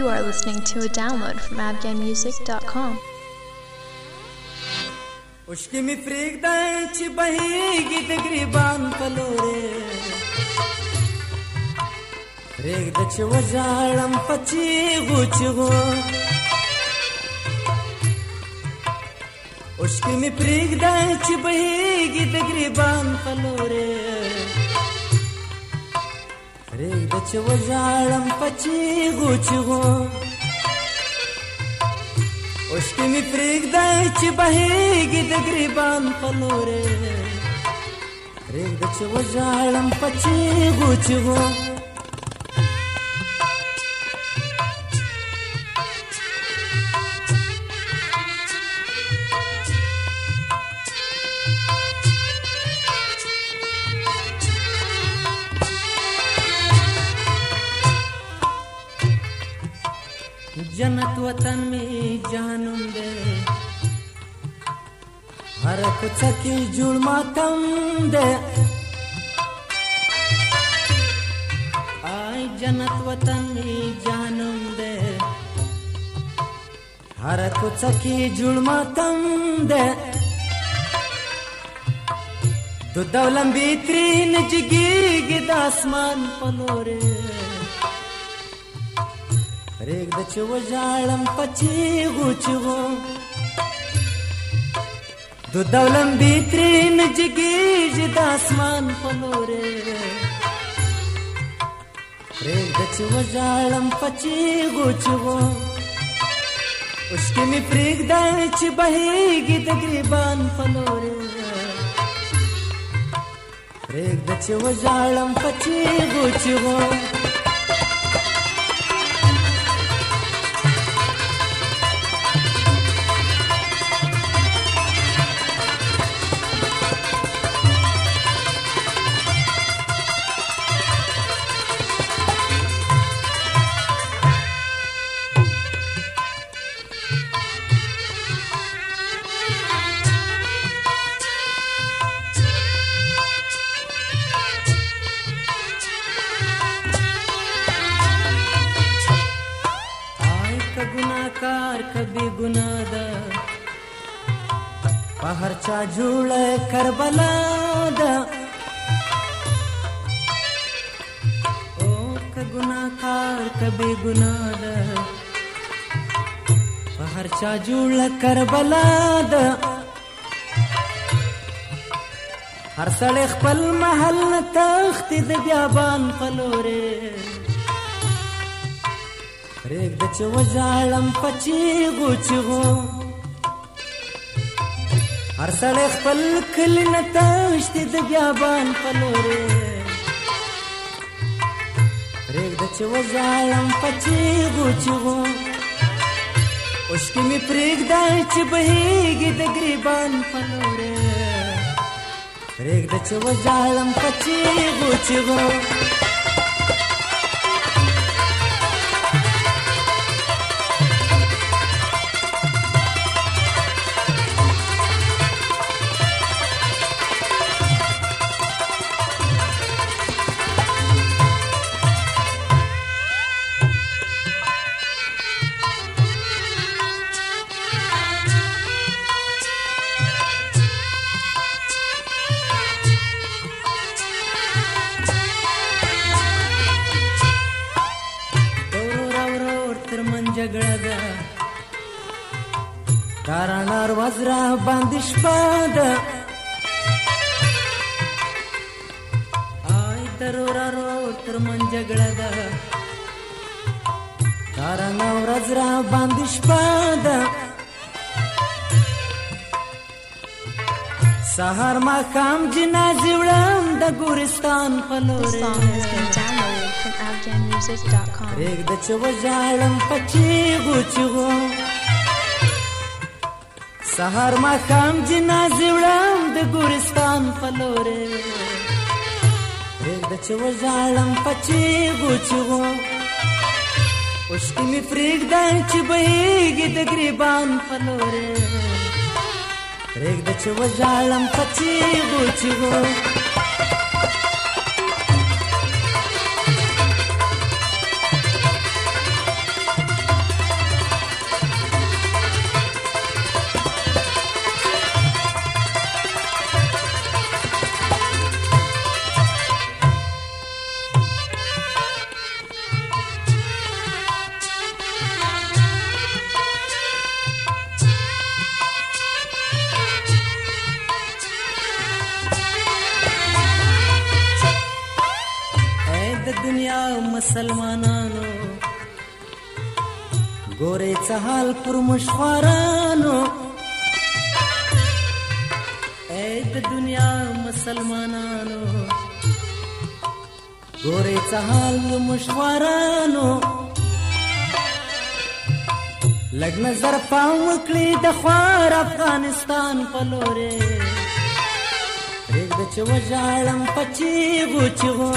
You are listening to a download from afghanmusic.com. Ushki mi frigda chi bahigi de griban kalore frigda chi wajalam pachi guchgo Ushki mi frigda chi bahigi de griban kalore frigda chi wajalam pachi guchgo Ushki mi frigda chi bahigi de griban palore frigda chi wajalam pachi guchgo जन्नत वतन में जानूं दे हर कुछ की जुड़ मातम दे आई जन्नत वतन में जानूं दे हर कुछ की जुड़ मातम दे तो दौलम बितरीन जिगी गिद आसमान पलोरे Regda chi wajalam pachi guchgo Du dawlam bitrin jigi jid asman palore Regda chi wajalam pachi guchgo Ushki mi frigda chi bahigi de griban palore Regda chi wajalam pachi guchgo कभी गुनादा पहर चा जुड़े करबला दा ओ का गुनाकार कभी गुनादा पहर चा जुड़े करबला दा हर सड़े खपल महल तख्त द बियाबान पलोरे Regda chi wajalam pachi guchgo Har sale khpal kli na tashti de biyaban palore Regda chi wajalam pachi guchgo Ushki mi frigda chi bahigi de griban palore Regda chi wajalam pachi guchgo जगड़ा कारानार वज्रा बंदिश पादा आई तरोरा रो तरमन जगड़ा कारानार वज्रा बंदिश पादा सहर मकाम जिनाजी उड़ाम द गुरिस्तान पलोरे This song has been downloaded from afghanmusic.com. Regda chi wajalam pachi guchgo Sahar maqam jinazi ulam de guristan palore Regda chi wajalam pachi guchgo Ushki mi frigda chi bahigi de griban palore Regda chi wajalam pachi guchgo دنیا مسلمانانو ګورې څه حال پر مشوارانو اے د دنیا مسلمانانو ګورې څه حال مشوارانو لږ نظر پام وکړي د خوار افغانستان په لورې پرېږده چې وژاړم په چیغو چیغو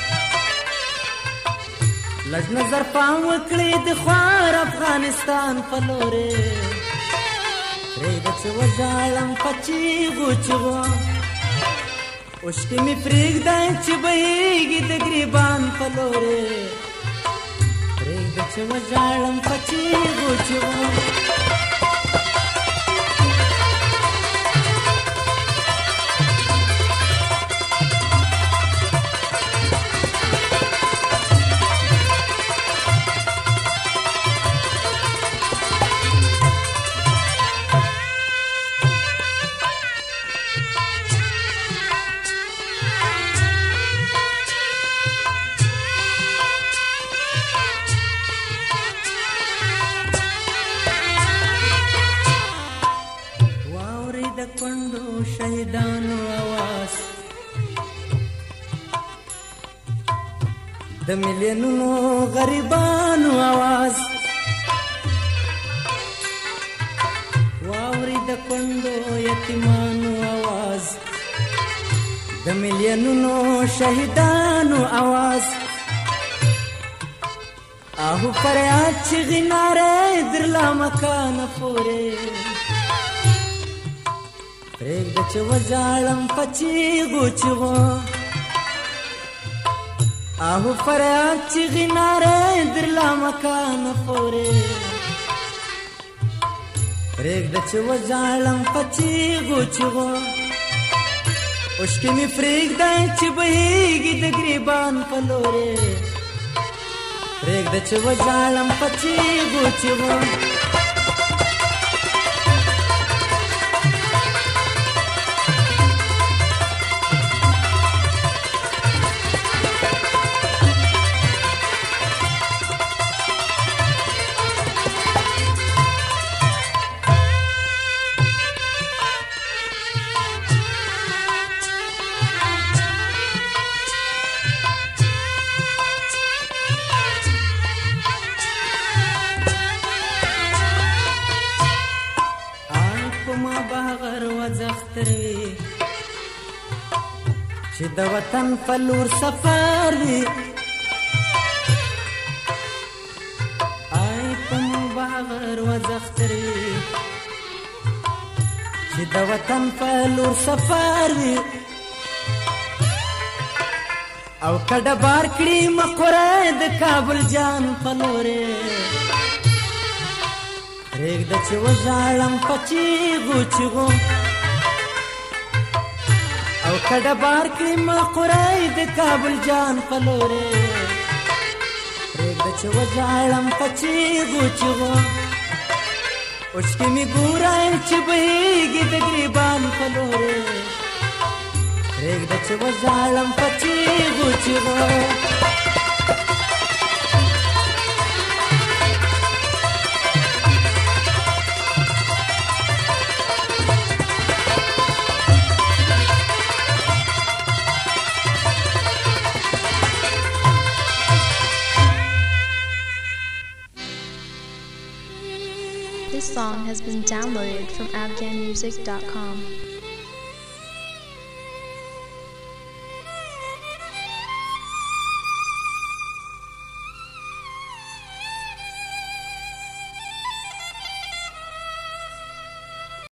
لږ نظر پام وکړي د خوار افغانستان په لورې پرېږده چې وژاړم په چیغو چیغو اوښکې مې پرېږده چې بهیږي د ګریبان په لورې پرېږده چې وژاړم په چیغو چیغو د کونډو شهیدانو आवाज د میلیونونو غریبانو आवाज واوري د کونډو یتیمانو आवाज د میلیونونو شهیدانو आवाज آهو فریاد چې غناره درلا مکان پورې پرېږده چې وژاړم په چیغو چیغو آهو فریاد چې غناره درلا مکانه پورې پرېږده چې وژاړم په چیغو چیغو اوښکې مې پرېږده چې بهیږي د ګریبان په لورې پرېږده چې وژاړم په چیغو چیغو ما بغر وزختر وي چې د وطن په لور سفر وي آی په ما بغر وزختر وي چې د وطن په لور سفر وي او کډه بار کړي مقره د کابل جان په لورې پرېږده چې وژاړم په چیغو چیغو او کډه بار کړي مقره د کابل جان په لورې پرېږده چې وژاړم په چیغو چیغو اوښکې مې ګورئ چې بهیږي د ګریبان په لورې پرېږده چې وژاړم په چیغو چیغو This song has been downloaded from afghanmusic.com.